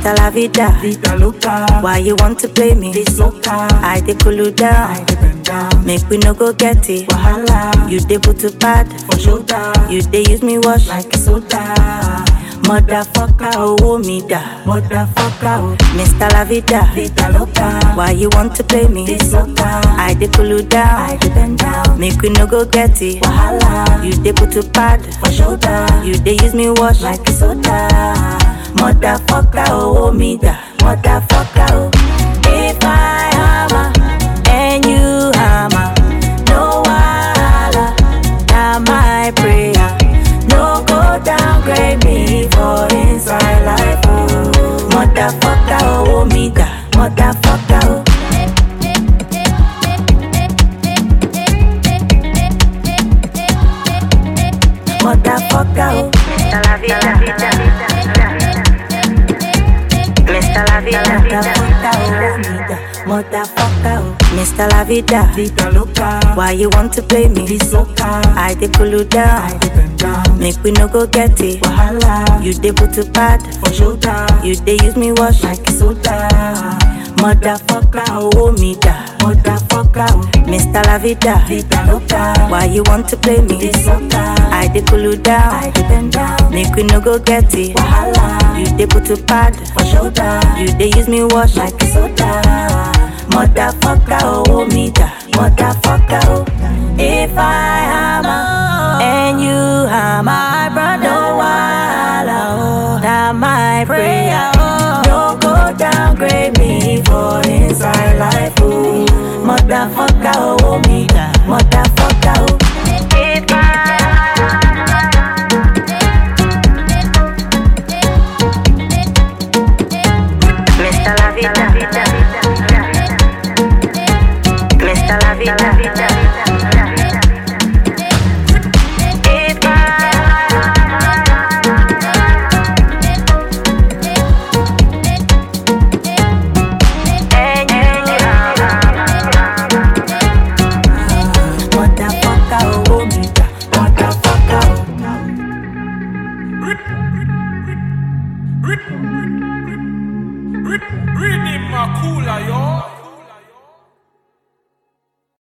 Mr. La Vida, Vida loca. why you want to play me? This loca. I dey cool you down, I dey bend down. make we no go get it. Wahala. You dey put to bad, For shoulder. you dey use me wash. Like a soda. Motherfucker, oh me da. Motherfucker. Oh. Mr. La Vida, Vida loca. why you want to play me? This loca. I dey cool you I down, dey bend down. make we no go get it. Wahala. You dey put to bad, For shoulder. you dey use me wash. Like a soda. Motherfucker, oh me da. Motherfucker, oh. If I hammer and you hammer, no wahala, na my prayer. No go downgrade me for inside life, oh. Motherfucker, oh me da. Motherfucker, oh. Motherfucker, oh. Mr. La Vida, Mr. La Vida, motherfucker, oh. Mr. La Vida, Vida loca. why you want to play me? This loca. I dey cool you I down, dey bend down. make we no go get it. Wahala. You dey put to bad, For shoulder. you dey use me wash. Like a soda. Motherfucker, oh me da. Motherfucker. Oh. Mr. La Vida, Vida loca. why you want to play me? This loca. I dey cool you I down, dey bend down. make we no go get it. Wahala. You dey put to bad, For shoulder. you dey use me wash. Like a soda. Motherfucker, oh me da. Motherfucker, oh. If I hammer and you hammer, my brother, no wahala, oh. Now my prayer, oh. No go downgrade me for inside life, oh. Motherfucker, oh me da. Motherfucker.